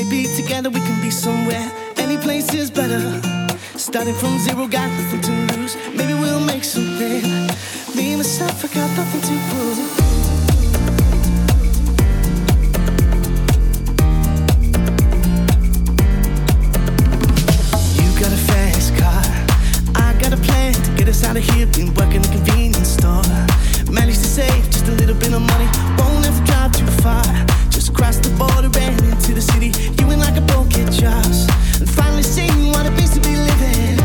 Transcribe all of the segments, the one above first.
be together, we can be somewhere. Any place is better. Starting from zero, got nothing to lose. Maybe we'll make something. Me, myself, I got nothing to prove. Out of here, been working a convenience store. Managed to save just a little bit of money. Won't have to drive too far. Just across the border and into the city. You and like a both get jobs and finally seeing what it means to be living.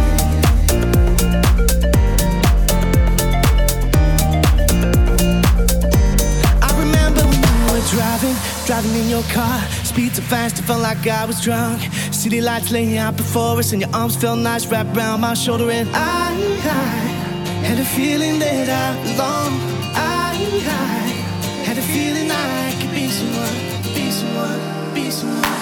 I remember when you were driving in your car. Speed so fast, it felt like I was drunk. City lights laying out before us, and your arms felt nice wrapped around my shoulder. And I had a feeling that I belong. I had a feeling I could be someone, be someone, be someone.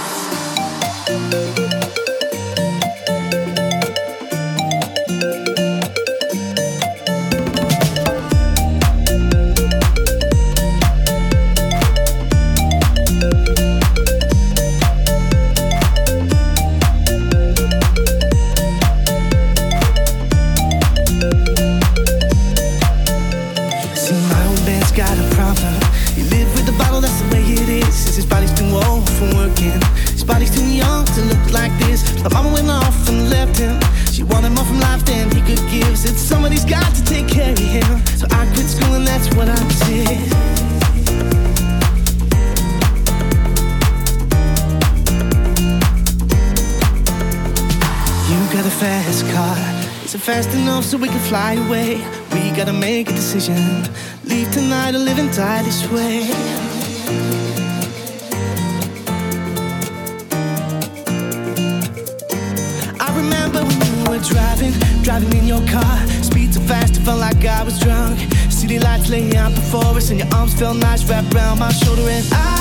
But mama went off and left him. She wanted more from life than he could give. Said somebody's got to take care of him. So I quit school and that's what I did. You got a fast car. Is it fast enough so we can fly away? We gotta make a decision. Leave tonight or live and die this way. Driving in your car, speed so fast it felt like I was drunk. City lights laying out before us, and your arms felt nice wrapped around my shoulder. And